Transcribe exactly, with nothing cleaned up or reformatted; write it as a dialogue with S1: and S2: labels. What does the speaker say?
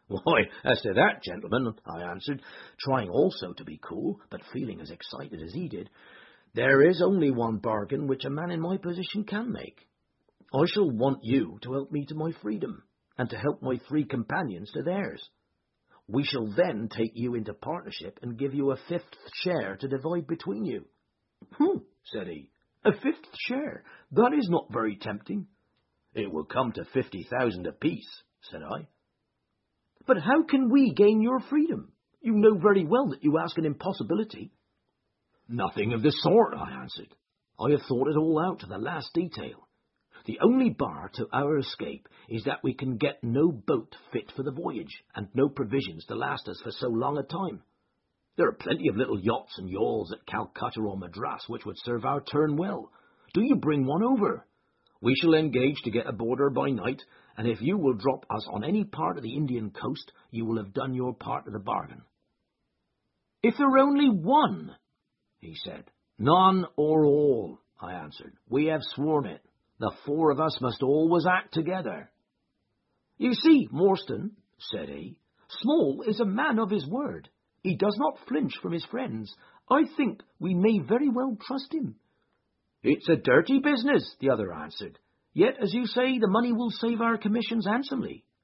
S1: Why, as to that, gentlemen, I answered, trying also to be cool, but feeling as excited as he did, there is only one bargain which a man in my position can make. I shall want you to help me to my freedom, and to help my three companions to theirs. We shall then take you into partnership and give you a fifth share to divide between you. Hmm, said he, a fifth share? That is not very tempting. It will come to fifty thousand apiece, said I. But how can we gain your freedom? You know very well that you ask an impossibility. Nothing of the sort, I answered. I have thought it all out to the last detail. The only bar to our escape is that we can get no boat fit for the voyage, and no provisions to last us for so long a time. There are plenty of little yachts and yawls at Calcutta or Madras which would serve our turn well. Do you bring one over? We shall engage to get aboard her by night, and if you will drop us on any part of the Indian coast, you will have done your part of the bargain. If there were only one, he said. None or all, I answered. We have sworn it. The four of us must always act together. You see, Morstan, said he, Small is a man of his word. He does not flinch from his friends. I think we may very well trust him. It's a dirty business, the other answered. Yet, as you say, the money will save our commissions handsomely.